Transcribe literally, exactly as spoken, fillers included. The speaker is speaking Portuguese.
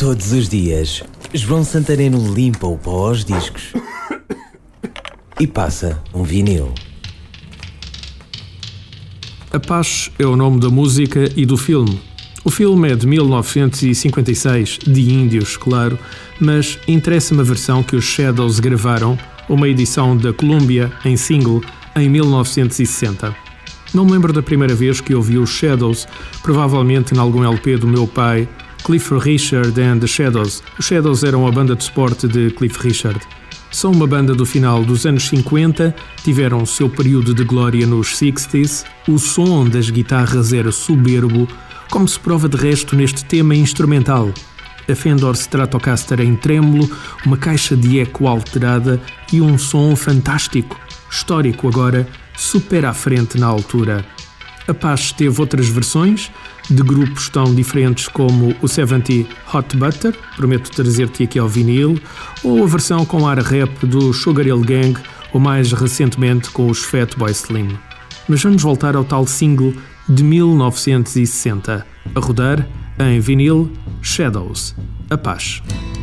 Todos os dias, João Santareno limpa o pó aos discos e passa um vinil. Apache é o nome da música e do filme. O filme é de mil novecentos e cinquenta e seis, de índios, claro, mas interessa-me a versão que os Shadows gravaram, uma edição da Columbia em single, em mil novecentos e sessenta. Não me lembro da primeira vez que ouvi os Shadows, provavelmente em algum L P do meu pai, Cliff Richard and the Shadows. Os Shadows eram a banda de suporte de Cliff Richard. São uma banda do final dos anos cinquenta, tiveram o seu período de glória nos sessenta. O som das guitarras era soberbo, como se prova de resto neste tema instrumental. A Fender Stratocaster em trêmulo, uma caixa de eco alterada e um som fantástico, histórico agora, super à frente na altura. Apache teve outras versões, de grupos tão diferentes como o setenta Hot Butter, prometo trazer-te aqui ao vinil, ou a versão com ar rap do Sugar Hill Gang, ou mais recentemente com os Fatboy Slim. Mas vamos voltar ao tal single de mil novecentos e sessenta, a rodar em vinil, Shadows, Apache.